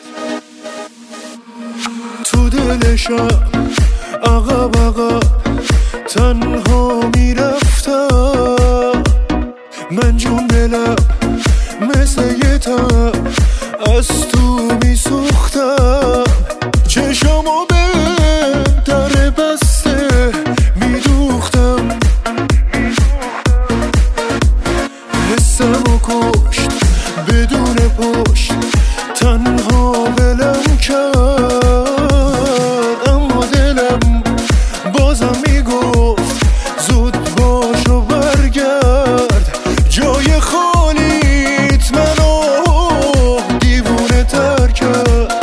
تو دلشم عقب عقب تنها میرفتم، من جون دلم مثل یه تب از تو میسوختم. چشمو به در بسته میدوختم، حسمو کشت بدون پشت، تنها ولم کرد. اما دلم بازم میگفت زود باش و برگرد. جای خالیت منو دیوونه تر کرد.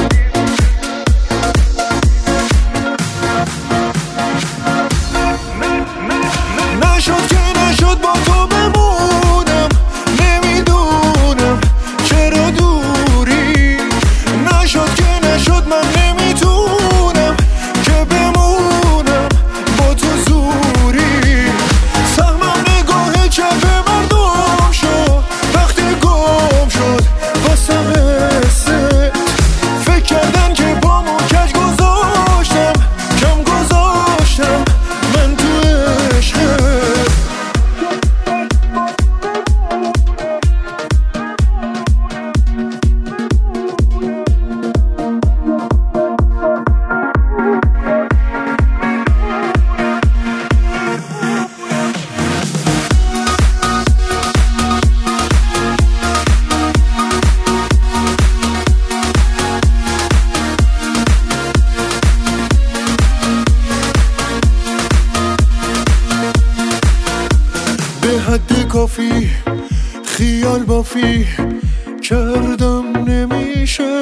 نشد که نشد با تو بمونم، نمیدونم چرا دوری. نشد که نشد من نمیتونم که بمونم با تو زوری. سهمم نگاه چپ مردم شد وقتی گم شد واسم حست. فکر کردن که پامو کج گذاشتم، کم گذاشتم من تو عشقت. به حد کافی خیال بافی کردم نمیشه.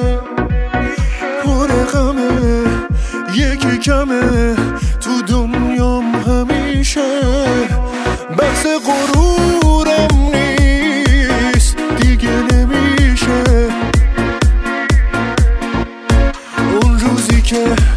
پر غمه یکی کمه تو دنیام همیشه. بحث غرورم نیست دیگه نمیشه. اون روزی که